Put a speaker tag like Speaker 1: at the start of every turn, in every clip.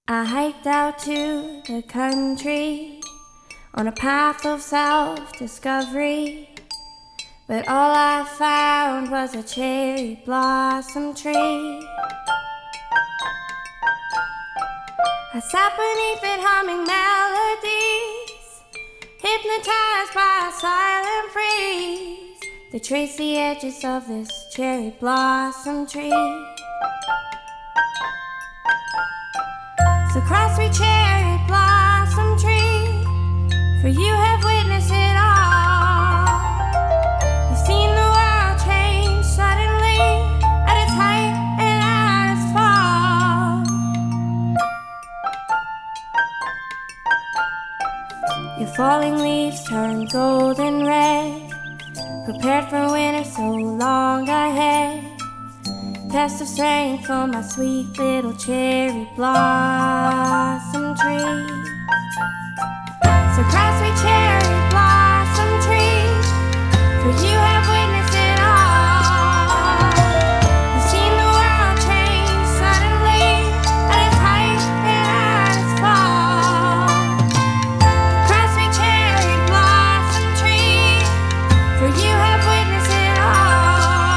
Speaker 1: I hiked out to the country on a path of self-discovery, but all I found was a cherry blossom tree. I sat beneath it humming melodies, hypnotized by a silent breeze that traced the edges of this cherry blossom tree. So cross me, cherry blossom tree, for you have witnessed it all. You've seen the world change suddenly at its height and at its fall. Your falling leaves turn golden red, prepared for winter so long ahead. Test of strength for my sweet little cherry blossom tree. So cross me, cherry blossom tree, for you have witnessed it all. You've seen the world change suddenly at its height and at its fall. Cross me, cherry blossom tree, for you have witnessed it all.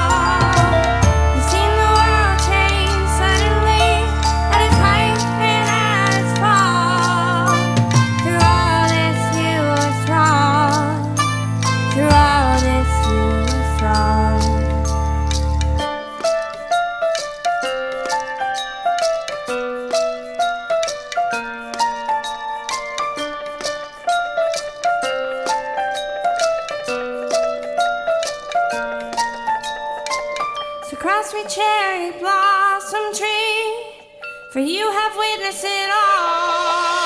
Speaker 1: So cross me, cherry blossom tree, for you have witnessed it all.